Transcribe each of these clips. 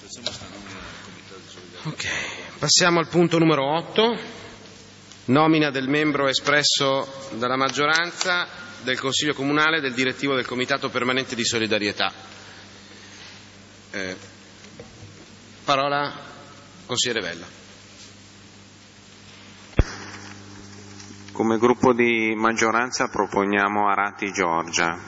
Ok, passiamo al punto numero 8, nomina del membro espresso dalla maggioranza del Consiglio Comunale del direttivo del Comitato Permanente di Solidarietà. Parola consigliere Vella. Come gruppo di maggioranza proponiamo Arati Giorgia.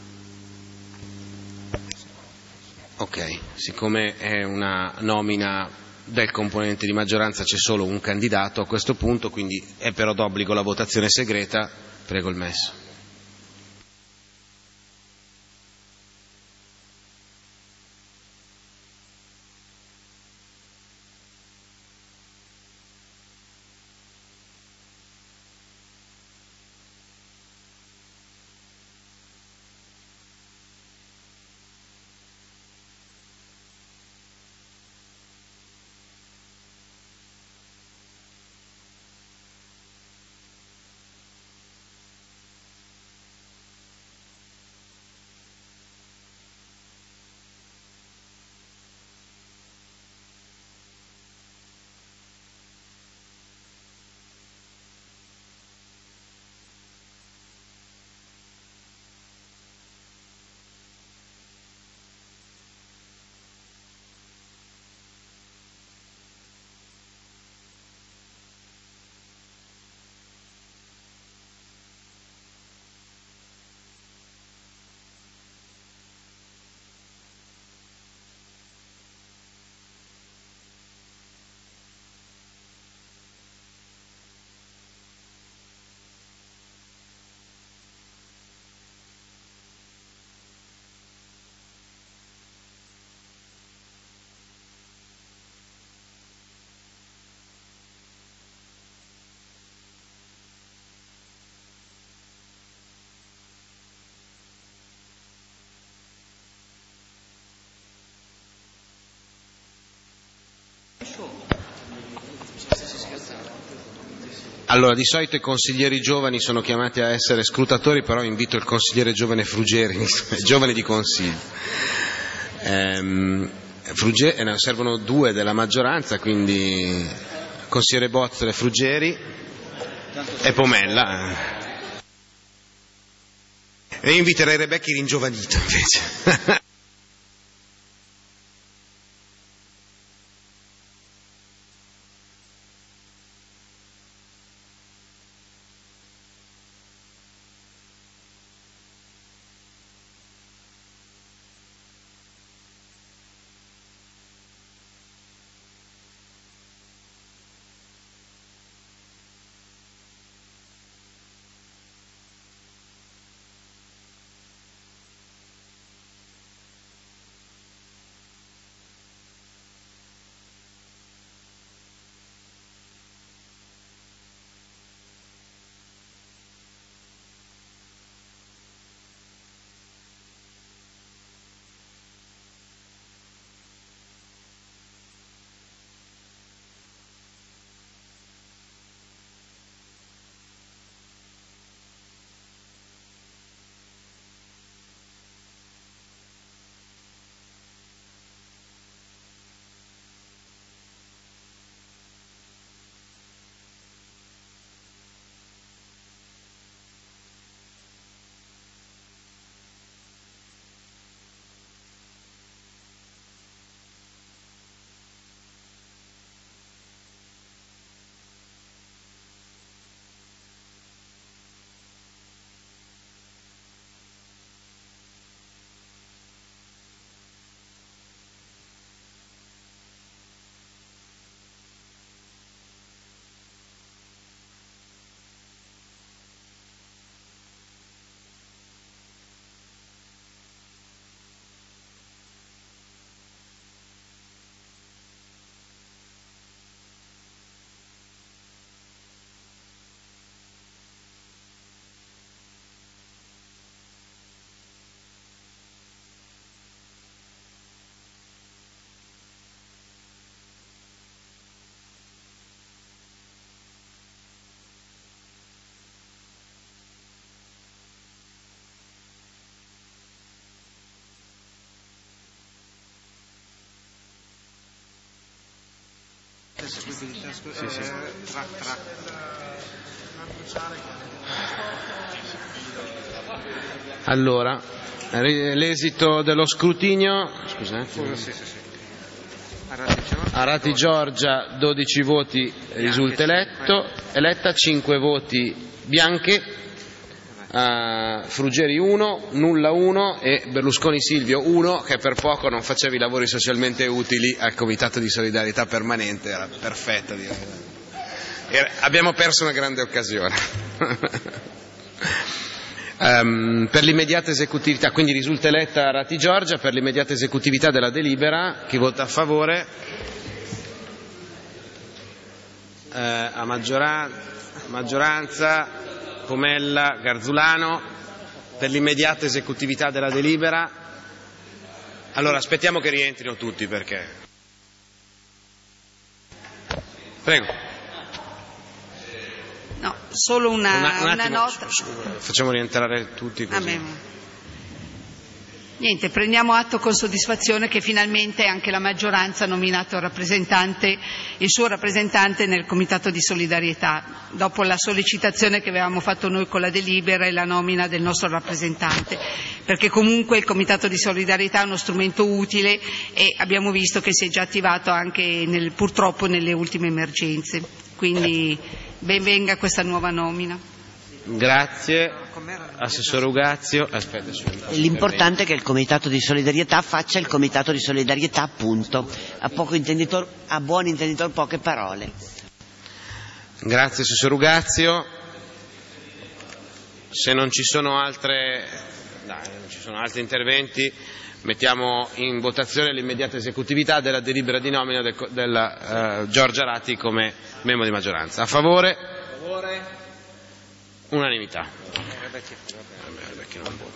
Ok, siccome è una nomina del componente di maggioranza c'è solo un candidato a questo punto, quindi è però d'obbligo la votazione segreta. Prego il messo. Allora, di solito i consiglieri giovani sono chiamati a essere scrutatori, però invito il consigliere giovane Fruggeri, giovane di consiglio. Servono 2 della maggioranza, quindi consigliere Bozzole, Fruggeri e Pomella. E inviterei Rebecchi ringiovanito invece. Allora, l'esito dello scrutinio, Arati Giorgia 12 voti risulta eletta, 5 voti bianche, Fruggeri 1, Nulla 1 e Berlusconi Silvio 1, che per poco non faceva i lavori socialmente utili al Comitato di Solidarietà Permanente. Era perfetta, direi. Abbiamo perso una grande occasione. Per l'immediata esecutività, quindi risulta eletta Arati Giorgia. Per l'immediata esecutività della delibera, chi vota a favore? A maggioranza, Pomella, Garzulano. Per l'immediata esecutività della delibera, allora aspettiamo che rientrino tutti, perché prego. No, solo una nota. Facciamo rientrare tutti così. Niente, prendiamo atto con soddisfazione che finalmente anche la maggioranza ha nominato il suo rappresentante nel Comitato di Solidarietà, dopo la sollecitazione che avevamo fatto noi con la delibera e la nomina del nostro rappresentante, perché comunque il Comitato di Solidarietà è uno strumento utile e abbiamo visto che si è già attivato anche purtroppo nelle ultime emergenze. Quindi ben venga questa nuova nomina. Grazie, Assessore Ugazio. L'importante è che il Comitato di Solidarietà faccia il Comitato di Solidarietà, appunto. A buon intenditor poche parole. Grazie, Assessore Ugazio. Se non ci sono altri interventi, mettiamo in votazione l'immediata esecutività della delibera di nomina della Giorgia Arati come membro di maggioranza. A favore? Unanimità.